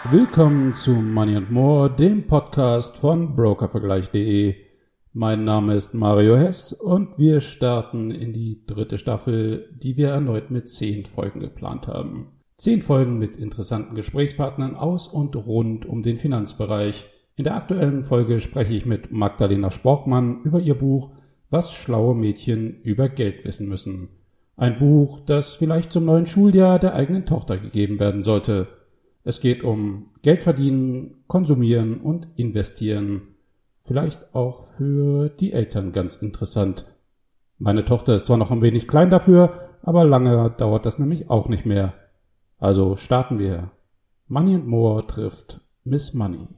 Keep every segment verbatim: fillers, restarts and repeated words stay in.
Willkommen zu Money and More, dem Podcast von brokervergleich punkt de. Mein Name ist Mario Hess und wir starten in die dritte Staffel, die wir erneut mit zehn Folgen geplant haben. Zehn Folgen mit interessanten Gesprächspartnern aus und rund um den Finanzbereich. In der aktuellen Folge spreche ich mit Magdalena Sporkmann über ihr Buch Was schlaue Mädchen über Geld wissen müssen. Ein Buch, das vielleicht zum neuen Schuljahr der eigenen Tochter gegeben werden sollte. Es geht um Geld verdienen, konsumieren und investieren. Vielleicht auch für die Eltern ganz interessant. Meine Tochter ist zwar noch ein wenig klein dafür, aber lange dauert das nämlich auch nicht mehr. Also starten wir. Money and More trifft Miss Money.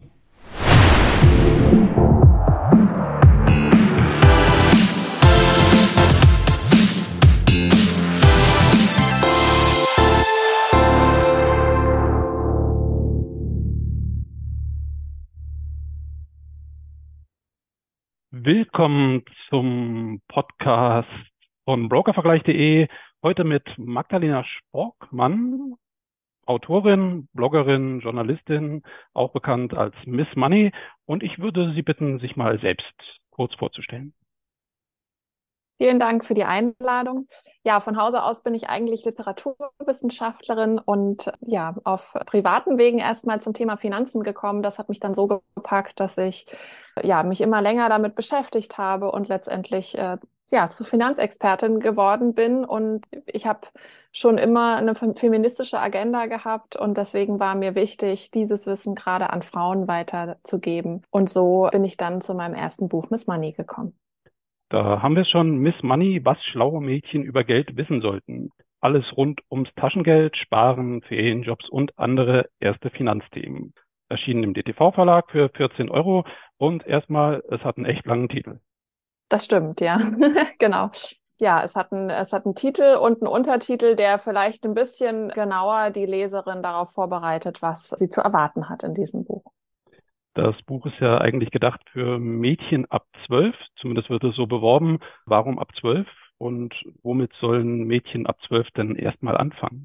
Willkommen zum Podcast von brokervergleich punkt de. Heute mit Magdalena Sporkmann, Autorin, Bloggerin, Journalistin, auch bekannt als Miss Money. Und ich würde Sie bitten, sich mal selbst kurz vorzustellen. Vielen Dank für die Einladung. Ja, von Hause aus bin ich eigentlich Literaturwissenschaftlerin und ja, auf privaten Wegen erstmal zum Thema Finanzen gekommen. Das hat mich dann so gepackt, dass ich ja, mich immer länger damit beschäftigt habe und letztendlich äh, ja, zu Finanzexpertin geworden bin. Und ich habe schon immer eine feministische Agenda gehabt und deswegen war mir wichtig, dieses Wissen gerade an Frauen weiterzugeben. Und so bin ich dann zu meinem ersten Buch Miss Money gekommen. Da haben wir schon, Miss Money, was schlaue Mädchen über Geld wissen sollten. Alles rund ums Taschengeld, Sparen, Ferienjobs und andere erste Finanzthemen. Erschienen im D T V-Verlag für vierzehn Euro und erstmal, es hat einen echt langen Titel. Das stimmt, ja, genau. Ja, es hat, einen, es hat einen Titel und einen Untertitel, der vielleicht ein bisschen genauer die Leserin darauf vorbereitet, was sie zu erwarten hat in diesem Buch. Das Buch ist ja eigentlich gedacht für Mädchen ab zwölf, zumindest wird es so beworben. Warum ab zwölf und womit sollen Mädchen ab zwölf denn erstmal anfangen?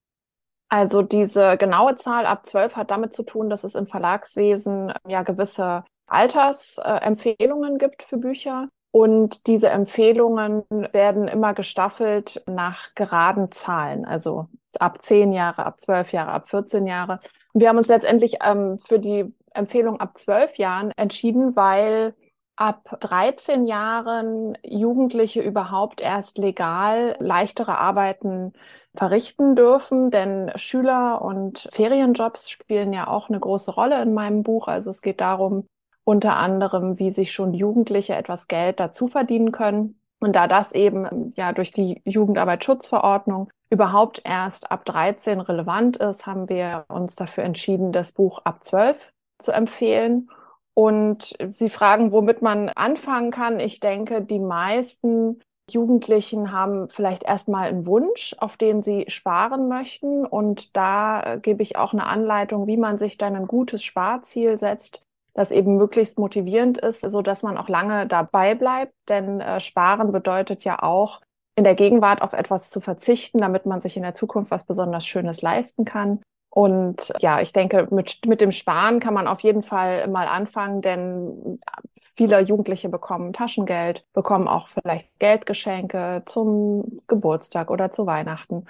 Also diese genaue Zahl ab zwölf hat damit zu tun, dass es im Verlagswesen ja gewisse Altersempfehlungen gibt für Bücher. Und diese Empfehlungen werden immer gestaffelt nach geraden Zahlen, also ab zehn Jahre, ab zwölf Jahre, ab vierzehn Jahre. Und wir haben uns letztendlich ähm, für die Empfehlung ab zwölf Jahren entschieden, weil ab dreizehn Jahren Jugendliche überhaupt erst legal leichtere Arbeiten verrichten dürfen, denn Schüler und Ferienjobs spielen ja auch eine große Rolle in meinem Buch. Also es geht darum, unter anderem, wie sich schon Jugendliche etwas Geld dazu verdienen können. Und da das eben ja durch die Jugendarbeitsschutzverordnung überhaupt erst ab dreizehn relevant ist, haben wir uns dafür entschieden, das Buch ab zwölf zu empfehlen. Und Sie fragen, womit man anfangen kann. Ich denke, die meisten Jugendlichen haben vielleicht erstmal einen Wunsch, auf den sie sparen möchten. Und da gebe ich auch eine Anleitung, wie man sich dann ein gutes Sparziel setzt, das eben möglichst motivierend ist, so dass man auch lange dabei bleibt. Denn äh, Sparen bedeutet ja auch, in der Gegenwart auf etwas zu verzichten, damit man sich in der Zukunft was besonders Schönes leisten kann. Und ja, ich denke, mit, mit dem Sparen kann man auf jeden Fall mal anfangen, denn viele Jugendliche bekommen Taschengeld, bekommen auch vielleicht Geldgeschenke zum Geburtstag oder zu Weihnachten.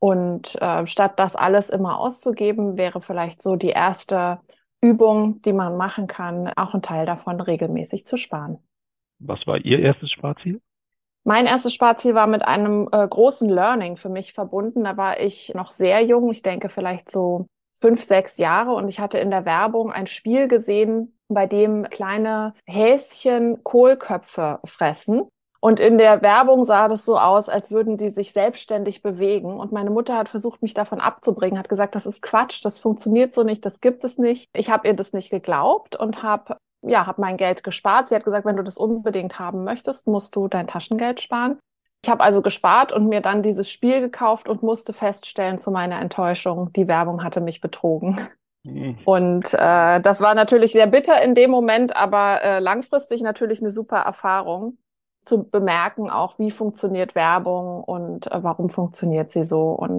Und äh, statt das alles immer auszugeben, wäre vielleicht so die erste Übung, die man machen kann, auch ein Teil davon regelmäßig zu sparen. Was war Ihr erstes Sparziel? Mein erstes Sparziel war mit einem äh, großen Learning für mich verbunden. Da war ich noch sehr jung, ich denke vielleicht so fünf, sechs Jahre. Und ich hatte in der Werbung ein Spiel gesehen, bei dem kleine Häschen Kohlköpfe fressen. Und in der Werbung sah das so aus, als würden die sich selbstständig bewegen. Und meine Mutter hat versucht, mich davon abzubringen, hat gesagt, das ist Quatsch, das funktioniert so nicht, das gibt es nicht. Ich habe ihr das nicht geglaubt und habe ja, habe mein Geld gespart. Sie hat gesagt, wenn du das unbedingt haben möchtest, musst du dein Taschengeld sparen. Ich habe also gespart und mir dann dieses Spiel gekauft und musste feststellen, zu meiner Enttäuschung, die Werbung hatte mich betrogen. Mhm. Und äh, das war natürlich sehr bitter in dem Moment, aber äh, langfristig natürlich eine super Erfahrung, zu bemerken auch, wie funktioniert Werbung und äh, warum funktioniert sie so. Und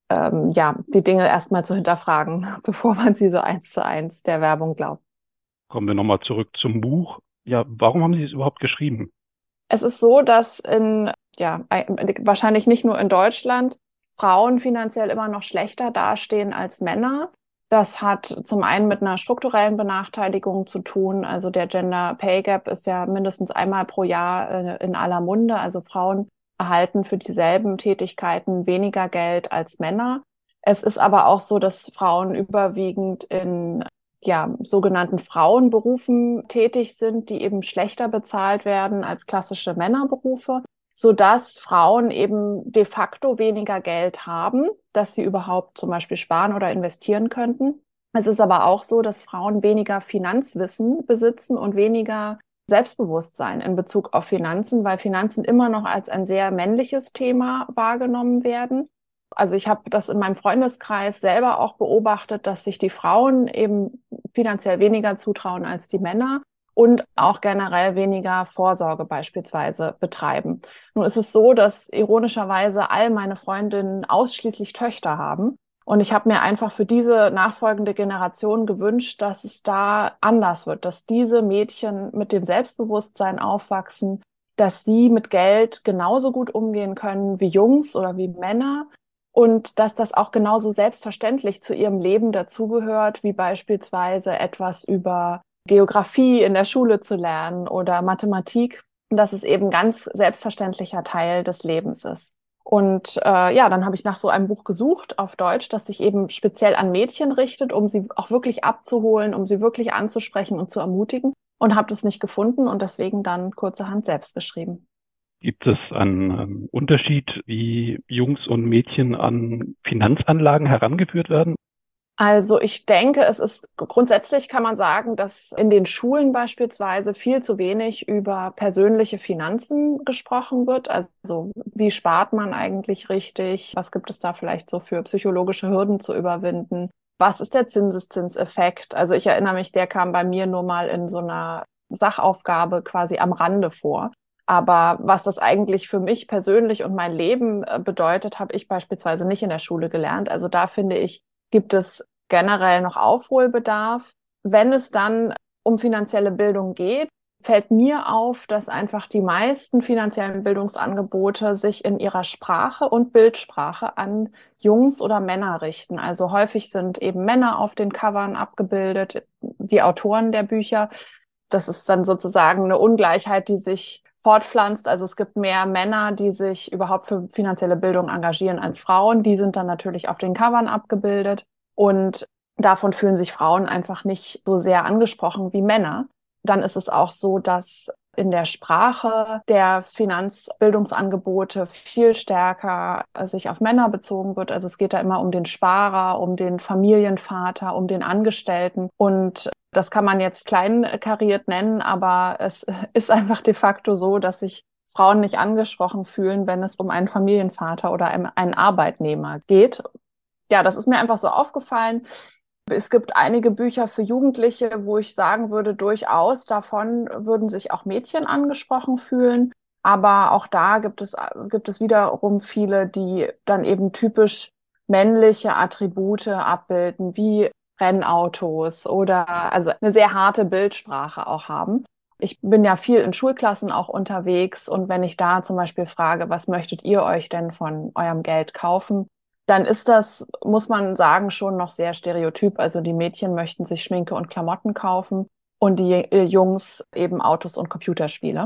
ähm, ja, die Dinge erstmal zu hinterfragen, bevor man sie so eins zu eins der Werbung glaubt. Kommen wir nochmal zurück zum Buch. Ja, warum haben Sie es überhaupt geschrieben? Es ist so, dass in, ja, wahrscheinlich nicht nur in Deutschland Frauen finanziell immer noch schlechter dastehen als Männer. Das hat zum einen mit einer strukturellen Benachteiligung zu tun. Also der Gender Pay Gap ist ja mindestens einmal pro Jahr in aller Munde. Also Frauen erhalten für dieselben Tätigkeiten weniger Geld als Männer. Es ist aber auch so, dass Frauen überwiegend in ja, sogenannten Frauenberufen tätig sind, die eben schlechter bezahlt werden als klassische Männerberufe, sodass Frauen eben de facto weniger Geld haben, dass sie überhaupt zum Beispiel sparen oder investieren könnten. Es ist aber auch so, dass Frauen weniger Finanzwissen besitzen und weniger Selbstbewusstsein in Bezug auf Finanzen, weil Finanzen immer noch als ein sehr männliches Thema wahrgenommen werden. Also ich habe das in meinem Freundeskreis selber auch beobachtet, dass sich die Frauen eben finanziell weniger zutrauen als die Männer und auch generell weniger Vorsorge beispielsweise betreiben. Nun ist es so, dass ironischerweise all meine Freundinnen ausschließlich Töchter haben. Und ich habe mir einfach für diese nachfolgende Generation gewünscht, dass es da anders wird, dass diese Mädchen mit dem Selbstbewusstsein aufwachsen, dass sie mit Geld genauso gut umgehen können wie Jungs oder wie Männer. Und dass das auch genauso selbstverständlich zu ihrem Leben dazugehört, wie beispielsweise etwas über Geografie in der Schule zu lernen oder Mathematik, und dass es eben ganz selbstverständlicher Teil des Lebens ist. Und äh, ja, dann habe ich nach so einem Buch gesucht auf Deutsch, das sich eben speziell an Mädchen richtet, um sie auch wirklich abzuholen, um sie wirklich anzusprechen und zu ermutigen, und habe das nicht gefunden und deswegen dann kurzerhand selbst geschrieben. Gibt es einen ähm, Unterschied, wie Jungs und Mädchen an Finanzanlagen herangeführt werden? Also ich denke, es ist grundsätzlich kann man sagen, dass in den Schulen beispielsweise viel zu wenig über persönliche Finanzen gesprochen wird. Also wie spart man eigentlich richtig? Was gibt es da vielleicht so für psychologische Hürden zu überwinden? Was ist der Zinseszinseffekt? Also ich erinnere mich, der kam bei mir nur mal in so einer Sachaufgabe quasi am Rande vor. Aber was das eigentlich für mich persönlich und mein Leben bedeutet, habe ich beispielsweise nicht in der Schule gelernt. Also da finde ich, gibt es generell noch Aufholbedarf. Wenn es dann um finanzielle Bildung geht, fällt mir auf, dass einfach die meisten finanziellen Bildungsangebote sich in ihrer Sprache und Bildsprache an Jungs oder Männer richten. Also häufig sind eben Männer auf den Covern abgebildet, die Autoren der Bücher. Das ist dann sozusagen eine Ungleichheit, die sich fortpflanzt. Also es gibt mehr Männer, die sich überhaupt für finanzielle Bildung engagieren als Frauen. Die sind dann natürlich auf den Covern abgebildet. Und davon fühlen sich Frauen einfach nicht so sehr angesprochen wie Männer. Dann ist es auch so, dass in der Sprache der Finanzbildungsangebote viel stärker sich auf Männer bezogen wird. Also es geht da immer um den Sparer, um den Familienvater, um den Angestellten. Und das kann man jetzt kleinkariert nennen, aber es ist einfach de facto so, dass sich Frauen nicht angesprochen fühlen, wenn es um einen Familienvater oder einen Arbeitnehmer geht. Ja, das ist mir einfach so aufgefallen. Es gibt einige Bücher für Jugendliche, wo ich sagen würde, durchaus davon würden sich auch Mädchen angesprochen fühlen. Aber auch da gibt es, gibt es wiederum viele, die dann eben typisch männliche Attribute abbilden, wie Rennautos oder also eine sehr harte Bildsprache auch haben. Ich bin ja viel in Schulklassen auch unterwegs und wenn ich da zum Beispiel frage, was möchtet ihr euch denn von eurem Geld kaufen, dann ist das, muss man sagen, schon noch sehr stereotyp. Also die Mädchen möchten sich Schminke und Klamotten kaufen und die Jungs eben Autos und Computerspiele.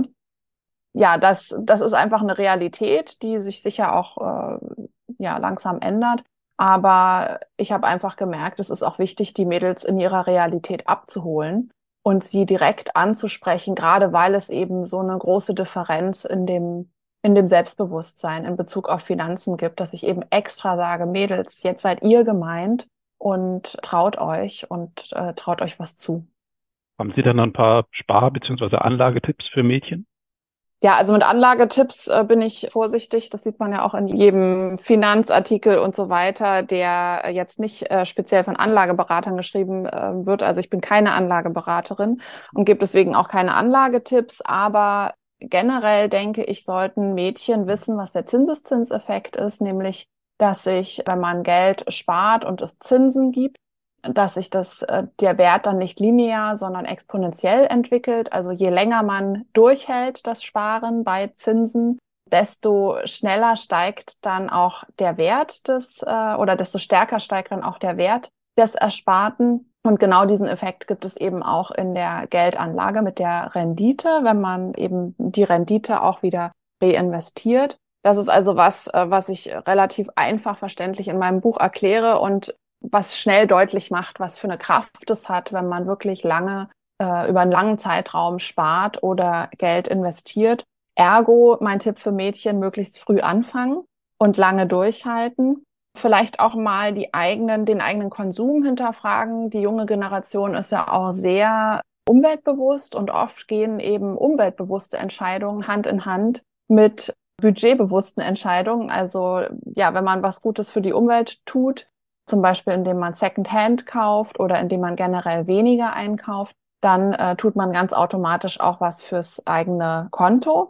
Ja, das, das ist einfach eine Realität, die sich sicher auch äh, ja, langsam ändert. Aber ich habe einfach gemerkt, es ist auch wichtig, die Mädels in ihrer Realität abzuholen und sie direkt anzusprechen, gerade weil es eben so eine große Differenz in dem in dem Selbstbewusstsein in Bezug auf Finanzen gibt, dass ich eben extra sage, Mädels, jetzt seid ihr gemeint und traut euch und äh, traut euch was zu. Haben Sie dann ein paar Spar- bzw. Anlagetipps für Mädchen? Ja, also mit Anlagetipps äh, bin ich vorsichtig. Das sieht man ja auch in jedem Finanzartikel und so weiter, der jetzt nicht äh, speziell von Anlageberatern geschrieben äh, wird. Also ich bin keine Anlageberaterin und gebe deswegen auch keine Anlagetipps, aber generell denke ich, sollten Mädchen wissen, was der Zinseszinseffekt ist, nämlich dass sich, wenn man Geld spart und es Zinsen gibt, dass sich das, äh, der Wert dann nicht linear, sondern exponentiell entwickelt. Also je länger man durchhält, das Sparen bei Zinsen, desto schneller steigt dann auch der Wert des, äh, oder desto stärker steigt dann auch der Wert des Ersparten. Und genau diesen Effekt gibt es eben auch in der Geldanlage mit der Rendite, wenn man eben die Rendite auch wieder reinvestiert. Das ist also was, äh, was ich relativ einfach verständlich in meinem Buch erkläre und was schnell deutlich macht, was für eine Kraft es hat, wenn man wirklich lange, äh, über einen langen Zeitraum spart oder Geld investiert. Ergo, mein Tipp für Mädchen, möglichst früh anfangen und lange durchhalten. Vielleicht auch mal die eigenen, den eigenen Konsum hinterfragen. Die junge Generation ist ja auch sehr umweltbewusst und oft gehen eben umweltbewusste Entscheidungen Hand in Hand mit budgetbewussten Entscheidungen. Also ja, wenn man was Gutes für die Umwelt tut, zum Beispiel indem man Secondhand kauft oder indem man generell weniger einkauft, dann äh, tut man ganz automatisch auch was fürs eigene Konto.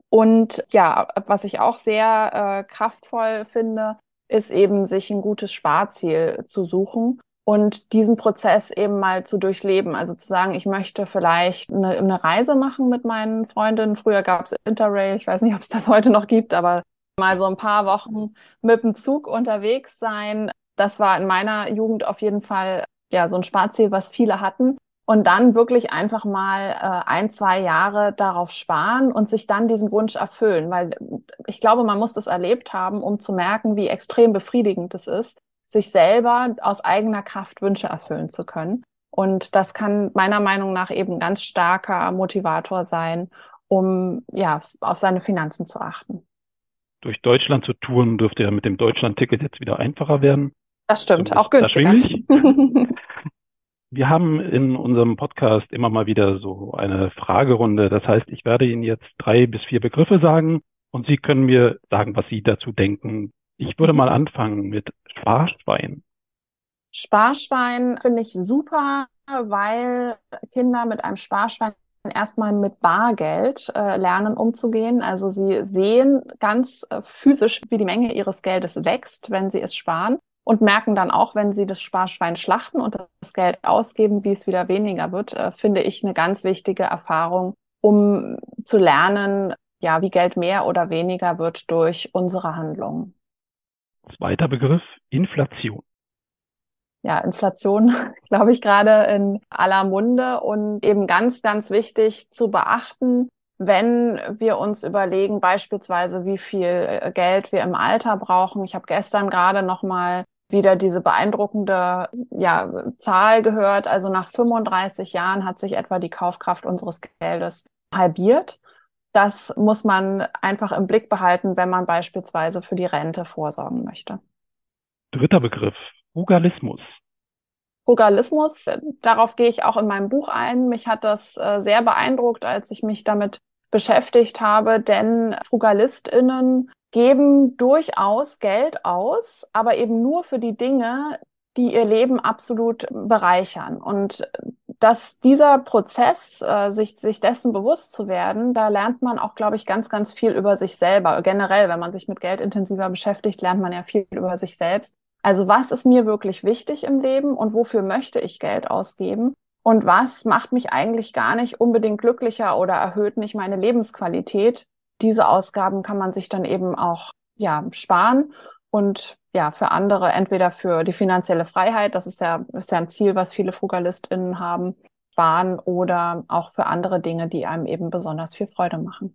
Und ja, was ich auch sehr äh, kraftvoll finde, ist eben, sich ein gutes Sparziel zu suchen und diesen Prozess eben mal zu durchleben. Also zu sagen, ich möchte vielleicht eine, eine Reise machen mit meinen Freundinnen. Früher gab es Interrail, ich weiß nicht, ob es das heute noch gibt, aber mal so ein paar Wochen mit dem Zug unterwegs sein. Das war in meiner Jugend auf jeden Fall ja so ein Sparziel, was viele hatten. Und dann wirklich einfach mal äh, ein, zwei Jahre darauf sparen und sich dann diesen Wunsch erfüllen. Weil ich glaube, man muss das erlebt haben, um zu merken, wie extrem befriedigend es ist, sich selber aus eigener Kraft Wünsche erfüllen zu können. Und das kann meiner Meinung nach eben ein ganz starker Motivator sein, um ja auf seine Finanzen zu achten. Durch Deutschland zu touren dürfte ja mit dem Deutschland-Ticket jetzt wieder einfacher werden. Das stimmt, auch günstiger. Wir haben in unserem Podcast immer mal wieder so eine Fragerunde. Das heißt, ich werde Ihnen jetzt drei bis vier Begriffe sagen und Sie können mir sagen, was Sie dazu denken. Ich würde mal anfangen mit Sparschwein. Sparschwein finde ich super, weil Kinder mit einem Sparschwein erstmal mit Bargeld äh, lernen umzugehen. Also sie sehen ganz äh, physisch, wie die Menge ihres Geldes wächst, wenn sie es sparen. Und merken dann auch, wenn sie das Sparschwein schlachten und das Geld ausgeben, wie es wieder weniger wird, äh, finde ich eine ganz wichtige Erfahrung, um zu lernen, ja, wie Geld mehr oder weniger wird durch unsere Handlungen. Zweiter Begriff, Inflation. Ja, Inflation, glaube ich, gerade in aller Munde und eben ganz, ganz wichtig zu beachten, wenn wir uns überlegen, beispielsweise, wie viel Geld wir im Alter brauchen. Ich habe gestern gerade noch mal wieder diese beeindruckende ja, Zahl gehört. Also nach fünfunddreißig Jahren hat sich etwa die Kaufkraft unseres Geldes halbiert. Das muss man einfach im Blick behalten, wenn man beispielsweise für die Rente vorsorgen möchte. Dritter Begriff, Frugalismus. Frugalismus, darauf gehe ich auch in meinem Buch ein. Mich hat das äh, sehr beeindruckt, als ich mich damit beschäftigt habe, denn FrugalistInnen geben durchaus Geld aus, aber eben nur für die Dinge, die ihr Leben absolut bereichern. Und dass dieser Prozess, äh, sich, sich dessen bewusst zu werden, da lernt man auch, glaube ich, ganz, ganz viel über sich selber. Generell, wenn man sich mit Geld intensiver beschäftigt, lernt man ja viel über sich selbst. Also was ist mir wirklich wichtig im Leben und wofür möchte ich Geld ausgeben? Und was macht mich eigentlich gar nicht unbedingt glücklicher oder erhöht nicht meine Lebensqualität? Diese Ausgaben kann man sich dann eben auch ja sparen und ja für andere entweder für die finanzielle Freiheit, das ist ja ist ja ein Ziel, was viele FrugalistInnen haben, sparen oder auch für andere Dinge, die einem eben besonders viel Freude machen.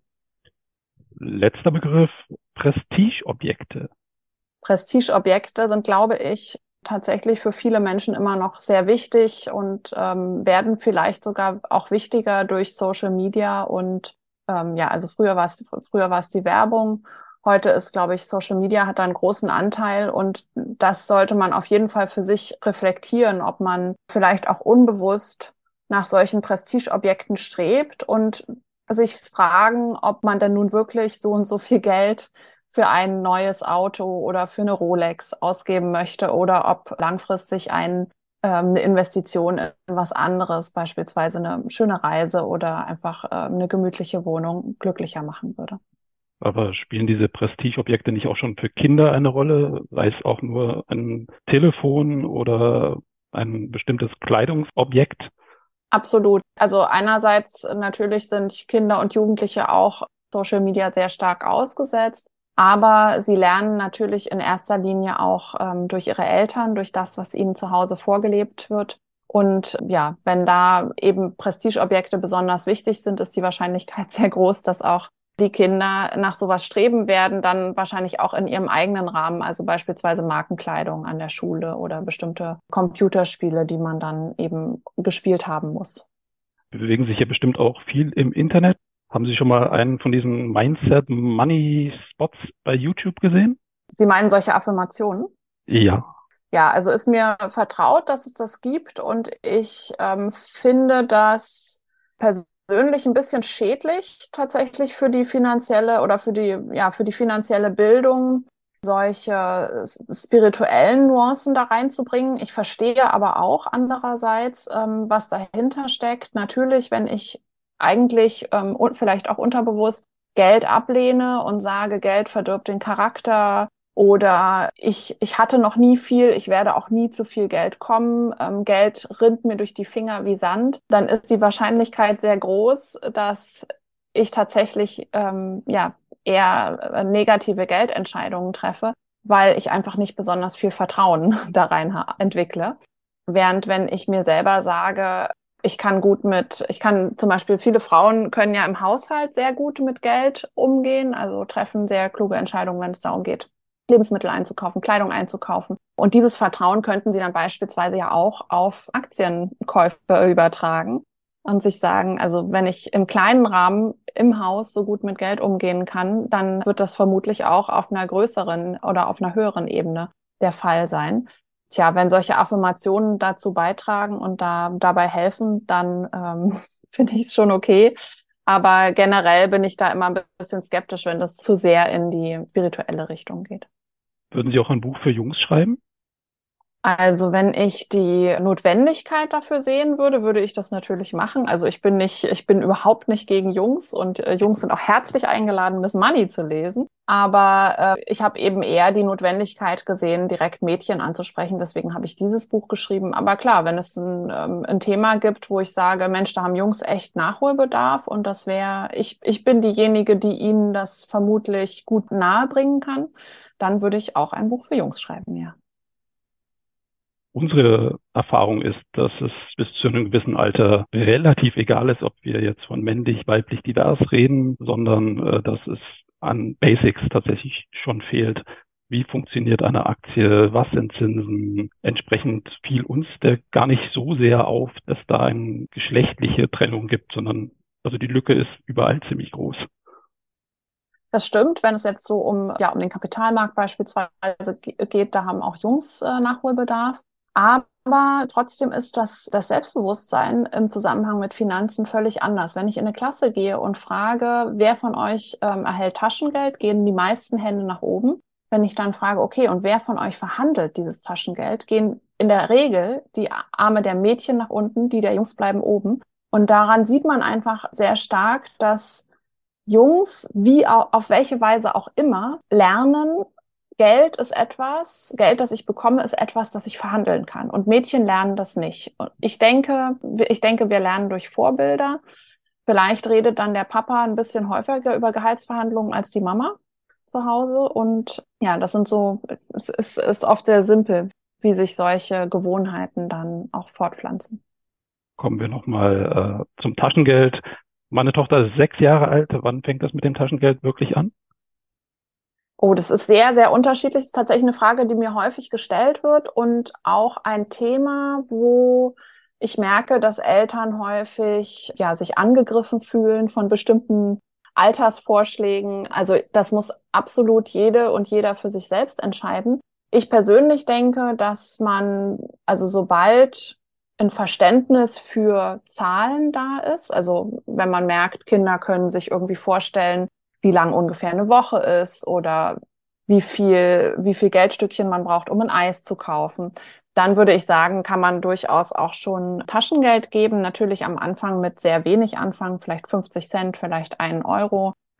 Letzter Begriff, Prestigeobjekte. Prestigeobjekte sind, glaube ich, tatsächlich für viele Menschen immer noch sehr wichtig und ähm, werden vielleicht sogar auch wichtiger durch Social Media und ähm, ja, also früher war es früher war es die Werbung. Heute ist, glaube ich, Social Media hat da einen großen Anteil und das sollte man auf jeden Fall für sich reflektieren, ob man vielleicht auch unbewusst nach solchen Prestigeobjekten strebt und sich fragen, ob man denn nun wirklich so und so viel Geld für ein neues Auto oder für eine Rolex ausgeben möchte oder ob langfristig ein, ähm, eine Investition in was anderes, beispielsweise eine schöne Reise oder einfach äh, eine gemütliche Wohnung, glücklicher machen würde. Aber spielen diese Prestigeobjekte nicht auch schon für Kinder eine Rolle? Sei es auch nur ein Telefon oder ein bestimmtes Kleidungsobjekt? Absolut. Also einerseits natürlich sind Kinder und Jugendliche auch Social Media sehr stark ausgesetzt, aber sie lernen natürlich in erster Linie auch ähm, durch ihre Eltern, durch das, was ihnen zu Hause vorgelebt wird. Und ja, wenn da eben Prestigeobjekte besonders wichtig sind, ist die Wahrscheinlichkeit sehr groß, dass auch die Kinder nach sowas streben werden, dann wahrscheinlich auch in ihrem eigenen Rahmen, also beispielsweise Markenkleidung an der Schule oder bestimmte Computerspiele, die man dann eben gespielt haben muss. Wir bewegen sich ja bestimmt auch viel im Internet. Haben Sie schon mal einen von diesen Mindset-Money-Spots bei YouTube gesehen? Sie meinen solche Affirmationen? Ja. Ja, also ist mir vertraut, dass es das gibt und ich ähm, finde das persönlich ein bisschen schädlich tatsächlich für die finanzielle oder für die, ja, für die finanzielle Bildung, solche spirituellen Nuancen da reinzubringen. Ich verstehe aber auch andererseits, ähm, was dahinter steckt. Natürlich, wenn ich eigentlich ähm, und vielleicht auch unterbewusst Geld ablehne und sage, Geld verdirbt den Charakter, oder ich, ich hatte noch nie viel, ich werde auch nie zu viel Geld kommen, ähm, Geld rinnt mir durch die Finger wie Sand, dann ist die Wahrscheinlichkeit sehr groß, dass ich tatsächlich ähm, ja, eher negative Geldentscheidungen treffe, weil ich einfach nicht besonders viel Vertrauen da rein entwickle. Während wenn ich mir selber sage, ich kann gut mit, ich kann zum Beispiel, viele Frauen können ja im Haushalt sehr gut mit Geld umgehen, also treffen sehr kluge Entscheidungen, wenn es darum geht, Lebensmittel einzukaufen, Kleidung einzukaufen. Und dieses Vertrauen könnten Sie dann beispielsweise ja auch auf Aktienkäufe übertragen und sich sagen, also wenn ich im kleinen Rahmen im Haus so gut mit Geld umgehen kann, dann wird das vermutlich auch auf einer größeren oder auf einer höheren Ebene der Fall sein. Tja, wenn solche Affirmationen dazu beitragen und da dabei helfen, dann ähm, finde ich es schon okay. Aber generell bin ich da immer ein bisschen skeptisch, wenn das zu sehr in die spirituelle Richtung geht. Würden Sie auch ein Buch für Jungs schreiben? Also wenn ich die Notwendigkeit dafür sehen würde, würde ich das natürlich machen. Also ich bin nicht, ich bin überhaupt nicht gegen Jungs und äh, Jungs sind auch herzlich eingeladen, Miss Money zu lesen. Aber äh, ich habe eben eher die Notwendigkeit gesehen, direkt Mädchen anzusprechen. Deswegen habe ich dieses Buch geschrieben. Aber klar, wenn es ein, ähm, ein Thema gibt, wo ich sage, Mensch, da haben Jungs echt Nachholbedarf und das wäre, ich, ich bin diejenige, die ihnen das vermutlich gut nahebringen kann, dann würde ich auch ein Buch für Jungs schreiben, ja. Unsere Erfahrung ist, dass es bis zu einem gewissen Alter relativ egal ist, ob wir jetzt von männlich, weiblich, divers reden, sondern äh, dass es an Basics tatsächlich schon fehlt. Wie funktioniert eine Aktie? Was sind Zinsen? Entsprechend fiel uns der gar nicht so sehr auf, dass da eine geschlechtliche Trennung gibt, sondern also die Lücke ist überall ziemlich groß. Das stimmt, wenn es jetzt so um, ja, um den Kapitalmarkt beispielsweise geht, da haben auch Jungs äh, Nachholbedarf. Aber trotzdem ist das, das Selbstbewusstsein im Zusammenhang mit Finanzen völlig anders. Wenn ich in eine Klasse gehe und frage, wer von euch ähm, erhält Taschengeld, gehen die meisten Hände nach oben. Wenn ich dann frage, okay, und wer von euch verhandelt dieses Taschengeld, gehen in der Regel die Arme der Mädchen nach unten, die der Jungs bleiben oben. Und daran sieht man einfach sehr stark, dass Jungs, wie auch, auf welche Weise auch immer, lernen, Geld ist etwas, Geld, das ich bekomme, ist etwas, das ich verhandeln kann. Und Mädchen lernen das nicht. Und ich denke, ich denke, wir lernen durch Vorbilder. Vielleicht redet dann der Papa ein bisschen häufiger über Gehaltsverhandlungen als die Mama zu Hause. Und ja, das sind so, es ist, ist oft sehr simpel, wie sich solche Gewohnheiten dann auch fortpflanzen. Kommen wir nochmal äh, zum Taschengeld. Meine Tochter ist sechs Jahre alt. Wann fängt das mit dem Taschengeld wirklich an? Oh, das ist sehr, sehr unterschiedlich. Das ist tatsächlich eine Frage, die mir häufig gestellt wird und auch ein Thema, wo ich merke, dass Eltern häufig, ja, sich angegriffen fühlen von bestimmten Altersvorschlägen. Also das muss absolut jede und jeder für sich selbst entscheiden. Ich persönlich denke, dass man, also sobald ein Verständnis für Zahlen da ist, also wenn man merkt, Kinder können sich irgendwie vorstellen, wie lang ungefähr eine Woche ist oder wie viel, wie viel Geldstückchen man braucht, um ein Eis zu kaufen, dann würde ich sagen, kann man durchaus auch schon Taschengeld geben. Natürlich am Anfang mit sehr wenig anfangen, vielleicht fünfzig Cent, vielleicht einen Euro.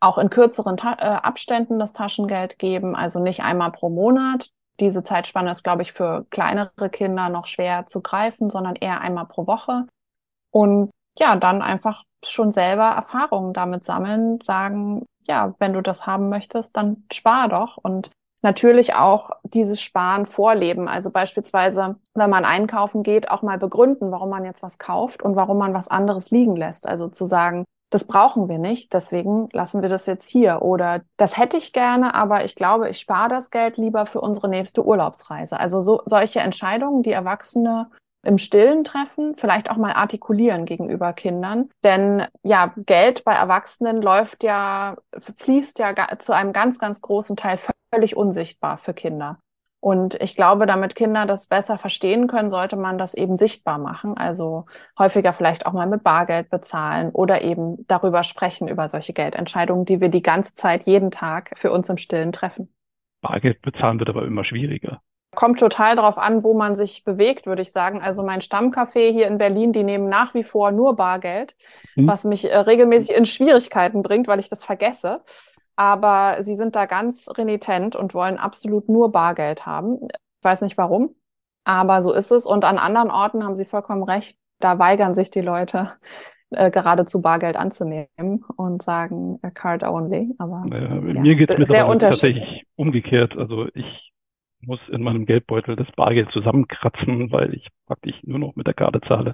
auch in kürzeren Ta- äh, Abständen das Taschengeld geben, also nicht einmal pro Monat. Diese Zeitspanne ist, glaube ich, für kleinere Kinder noch schwer zu greifen, sondern eher einmal pro Woche. Und ja, dann einfach schon selber Erfahrungen damit sammeln, sagen, ja, wenn du das haben möchtest, dann spar doch. Und natürlich auch dieses Sparen vorleben. Also beispielsweise, wenn man einkaufen geht, auch mal begründen, warum man jetzt was kauft und warum man was anderes liegen lässt. Also zu sagen, das brauchen wir nicht, deswegen lassen wir das jetzt hier. Oder das hätte ich gerne, aber ich glaube, ich spare das Geld lieber für unsere nächste Urlaubsreise. Also so solche Entscheidungen, die Erwachsene im Stillen treffen, vielleicht auch mal artikulieren gegenüber Kindern. Denn ja, Geld bei Erwachsenen läuft ja, fließt ja ga- zu einem ganz, ganz großen Teil völlig unsichtbar für Kinder. Und ich glaube, damit Kinder das besser verstehen können, sollte man das eben sichtbar machen. Also häufiger vielleicht auch mal mit Bargeld bezahlen oder eben darüber sprechen, über solche Geldentscheidungen, die wir die ganze Zeit, jeden Tag für uns im Stillen treffen. Bargeld bezahlen wird aber immer schwieriger. Kommt total darauf an, wo man sich bewegt, würde ich sagen. Also mein Stammcafé hier in Berlin, die nehmen nach wie vor nur Bargeld, Hm. was mich äh, regelmäßig in Schwierigkeiten bringt, weil ich das vergesse. Aber sie sind da ganz renitent und wollen absolut nur Bargeld haben. Ich weiß nicht warum, aber so ist es. Und an anderen Orten haben Sie vollkommen recht. Da weigern sich die Leute, äh, geradezu Bargeld anzunehmen und sagen äh, Card only. Aber Äh, ja, mir geht es ist sehr mittlerweile unterschiedlich. tatsächlich umgekehrt. Also ich muss in meinem Geldbeutel das Bargeld zusammenkratzen, weil ich praktisch nur noch mit der Karte zahle.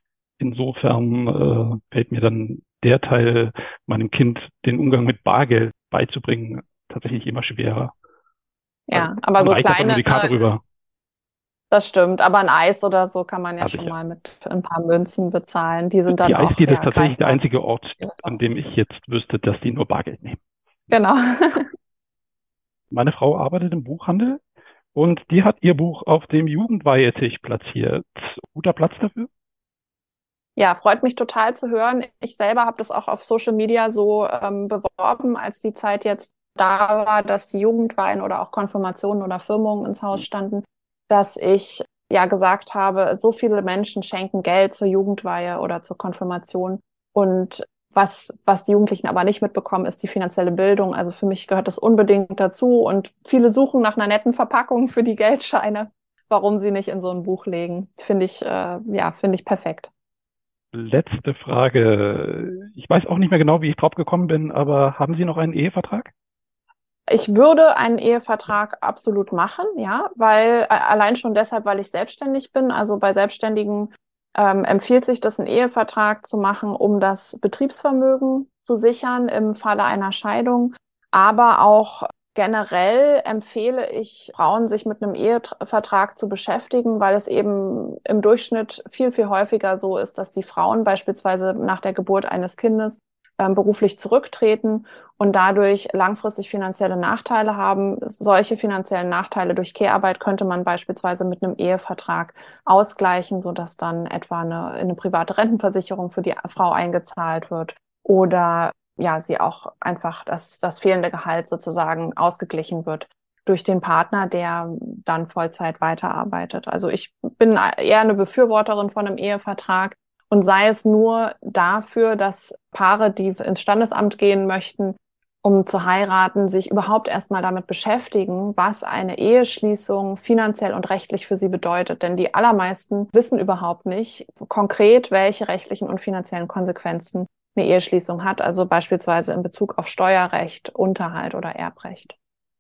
Insofern äh, fällt mir dann der Teil, meinem Kind den Umgang mit Bargeld beizubringen, tatsächlich immer schwerer. Ja, Weil aber dann so reicht einfach nur kleine, die Karte rüber. das stimmt. Aber ein Eis oder so kann man ja Habe ich schon ja. mal mit ein paar Münzen bezahlen. Die sind Die dann auch, Eisdiele ist ja, tatsächlich der greifbar. einzige Ort, an dem ich jetzt wüsste, dass die nur Bargeld nehmen. Genau. Meine Frau arbeitet im Buchhandel und die hat ihr Buch auf dem Jugendweihetisch platziert. Guter Platz dafür? Ja, freut mich total zu hören. Ich selber habe das auch auf Social Media so ähm, beworben, als die Zeit jetzt da war, dass die Jugendweihen oder auch Konfirmationen oder Firmungen ins Haus standen, dass ich ja gesagt habe, so viele Menschen schenken Geld zur Jugendweihe oder zur Konfirmation. Und was, was die Jugendlichen aber nicht mitbekommen, ist die finanzielle Bildung. Also für mich gehört das unbedingt dazu. Und viele suchen nach einer netten Verpackung für die Geldscheine, warum sie nicht in so ein Buch legen. Finde ich, äh, ja, finde ich perfekt. Letzte Frage. Ich weiß auch nicht mehr genau, wie ich drauf gekommen bin, aber haben Sie noch einen Ehevertrag? Ich würde einen Ehevertrag absolut machen, ja, weil äh, allein schon deshalb, weil ich selbstständig bin. Also bei Selbstständigen ähm, empfiehlt sich das, einen Ehevertrag zu machen, um das Betriebsvermögen zu sichern im Falle einer Scheidung. Aber auch generell empfehle ich Frauen, sich mit einem Ehevertrag zu beschäftigen, weil es eben im Durchschnitt viel, viel häufiger so ist, dass die Frauen beispielsweise nach der Geburt eines Kindes ähm, beruflich zurücktreten und dadurch langfristig finanzielle Nachteile haben. Solche finanziellen Nachteile durch Care-Arbeit könnte man beispielsweise mit einem Ehevertrag ausgleichen, sodass dann etwa eine, eine private Rentenversicherung für die Frau eingezahlt wird oder ja, sie auch einfach das, das fehlende Gehalt sozusagen ausgeglichen wird durch den Partner, der dann Vollzeit weiterarbeitet. Also ich bin eher eine Befürworterin von einem Ehevertrag und sei es nur dafür, dass Paare, die ins Standesamt gehen möchten, um zu heiraten, sich überhaupt erstmal damit beschäftigen, was eine Eheschließung finanziell und rechtlich für sie bedeutet. Denn die allermeisten wissen überhaupt nicht konkret, welche rechtlichen und finanziellen Konsequenzen eine Eheschließung hat, also beispielsweise in Bezug auf Steuerrecht, Unterhalt oder Erbrecht.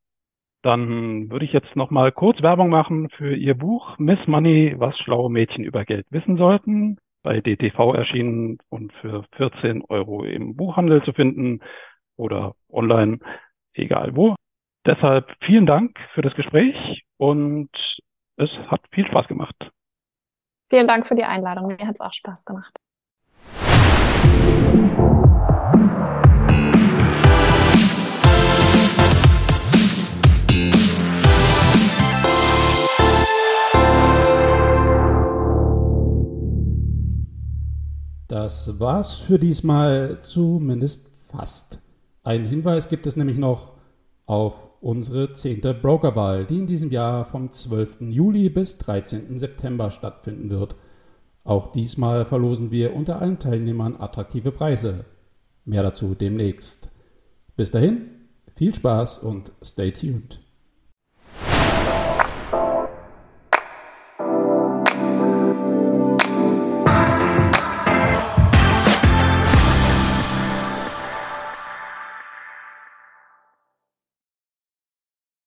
Dann würde ich jetzt noch mal kurz Werbung machen für Ihr Buch Miss Money, was schlaue Mädchen über Geld wissen sollten. Bei D T V erschienen und für vierzehn Euro im Buchhandel zu finden oder online, egal wo. Deshalb vielen Dank für das Gespräch und es hat viel Spaß gemacht. Vielen Dank für die Einladung. Mir hat es auch Spaß gemacht. Das war's für diesmal, zumindest fast. Einen Hinweis gibt es nämlich noch auf unsere zehnte Brokerwahl, die in diesem Jahr vom zwölften Juli bis dreizehnten September stattfinden wird. Auch diesmal verlosen wir unter allen Teilnehmern attraktive Preise. Mehr dazu demnächst. Bis dahin, viel Spaß und stay tuned.